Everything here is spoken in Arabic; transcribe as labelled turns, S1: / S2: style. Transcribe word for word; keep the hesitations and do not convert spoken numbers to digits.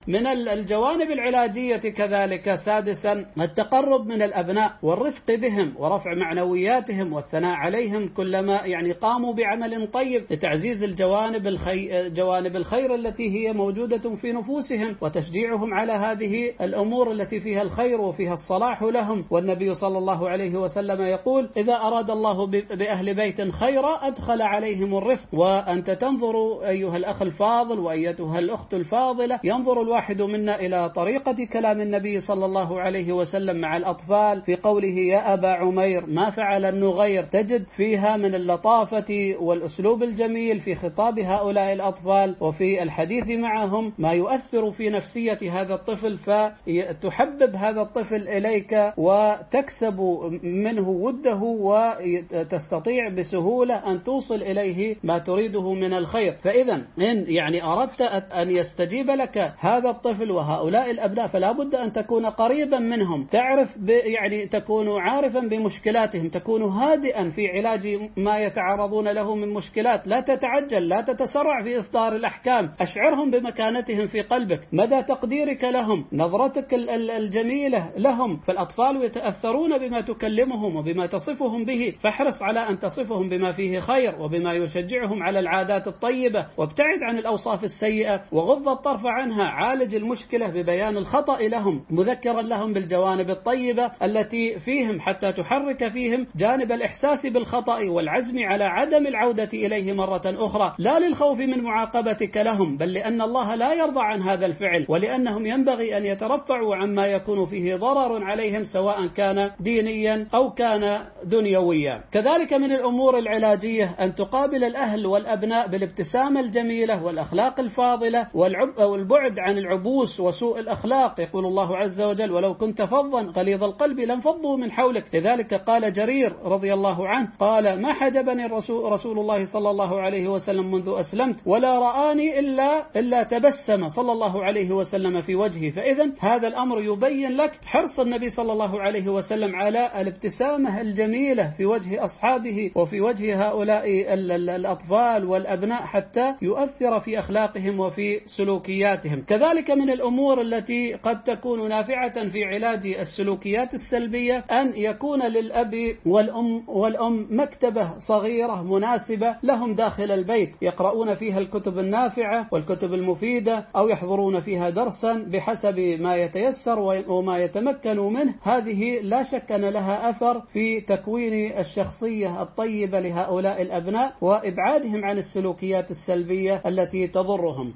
S1: من الجوانب العلاجية كذلك سادسا التقرب من الأبناء والرفق بهم ورفع معنوياتهم والثناء عليهم كلما يعني قاموا بعمل طيب لتعزيز الجوانب الخير, جوانب الخير التي هي موجودة في نفوسهم وتشجيعهم على هذه الأمور التي فيها الخير وفيها الصلاح لهم. والنبي صلى الله عليه وسلم يقول: إذا أراد الله بأهل بيت خيرا أدخل عليهم الرفق. وأنت تنظر أيها الأخ الفاضل وأيتها الأخت الفاضلة، ينظر الواحد منا إلى طريقة كلام النبي صلى الله عليه وسلم مع الأطفال في قوله: يا أبا عمير ما فعل النغير، تجد فيها من اللطافة والأسلوب الجميل في خطاب هؤلاء الأطفال وفي الحديث معهم ما يؤثر في نفسية هذا الطفل، فتحبب هذا الطفل إليك وتكسب منه وده وتستطيع بسهولة أن توصل إليه ما تريده من الخير. فإذا إن يعني أردت أن يستجيب لك هذا الطفل وهؤلاء الأبناء فلا بد أن تكون قريبا منهم، تعرف يعني تكون عارفا بمشكلاتهم، تكون هادئا في علاج ما يتعرضون له من مشكلات، لا تتعجل، لا تتسرع في إصدار الأحكام، أشعرهم بمكانتهم في قلبك، مدى تقديرك لهم، نظرتك الجميلة لهم. فالأطفال يتأثرون بما تكلمهم وبما تصفهم به، فاحرص على أن تصفهم بما فيه خير وبما يشجعهم على العادات الطيبة، وابتعد عن الأوصاف السيئة وغض الطرف عنها. عالج المشكلة ببيان الخطأ لهم، مذكرا لهم بالجوانب الطيبة التي فيهم حتى تحرك فيهم جانب الإحساس بالخطأ والعزم على عدم العودة إليه مرة أخرى، لا للخوف من معاقبتك لهم، بل لأن الله لا يرضى عن هذا الفعل، ولأنهم ينبغي أن يترفعوا عما يكون فيه ضرر عليهم سواء كان دينيا أو كان دنيويا. كذلك من الأمور العلاجية أن تقابل الأهل والأبناء بالابتسامة الجميلة والأخلاق الفاضلة والبعد عن العبوس وسوء الأخلاق. يقول الله عز وجل: ولو كنت فظا غليظ القلب لانفضوا من حولك. لذلك قال جرير رضي الله عنه قال: ما حجبني الرسول رسول الله صلى الله عليه وسلم منذ أسلمت ولا رآني إلا إلا تبسم صلى الله عليه وسلم في وجهي. فإذا هذا الأمر يبين لك حرص النبي صلى الله عليه وسلم على الابتسامة الجميلة في وجه أصحابه وفي وجه هؤلاء الأطفال والأبناء حتى يؤثر في أخلاقهم وفي سلوكياتهم. كذلك من الأمور التي قد تكون نافعة في علاج السلوكيات السلبية أن يكون للأب والأم والأم مكتبة صغيرة مناسبة لهم داخل البيت، يقرؤون فيها الكتب النافعة والكتب المفيدة أو يحضرون فيها درسا بحسب ما يتيسر وما يتمكنوا منه. هذه لا شك أن لها أثر في تكوين الشخصية الطيبة لهؤلاء الأبناء وإبعادهم عن السلوكيات السلبية التي تضرهم.